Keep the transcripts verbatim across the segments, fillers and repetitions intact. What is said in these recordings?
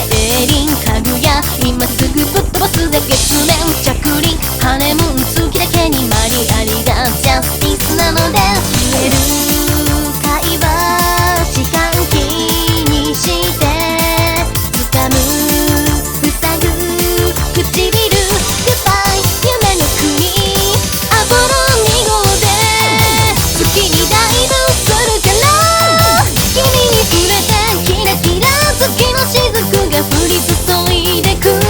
エリン家具屋今すぐぶっ飛ばすぜ月面着陸ハネムーン好きだけにマリアリがジャスティスなので消える会話四半期にして掴む塞ぐ唇グッバイ夢の国アポロに号で月にダイブするから君に触れてキラキラ月の雫が降り注いでく目を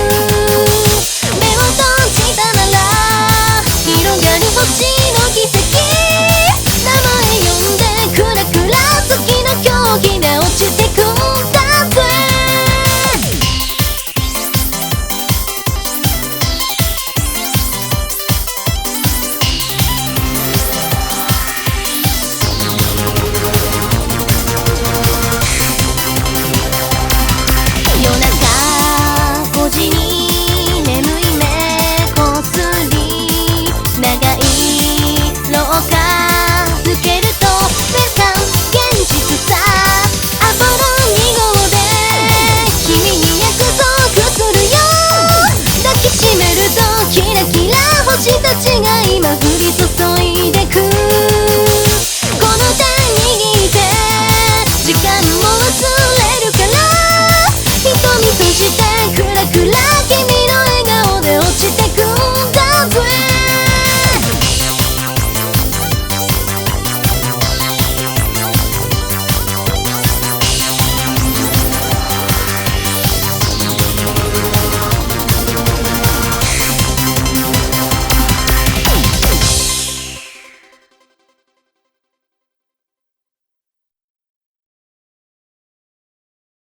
閉じたなら広がる星の奇跡名前呼んでクラクラ月の競技で落ちてくんだぜ夜中ごじに眠い目こすり長い廊下抜けるとウェルカム現実さアポロに号で君に約束するよ抱きしめるとキラキラ星たちが今降り注ぐ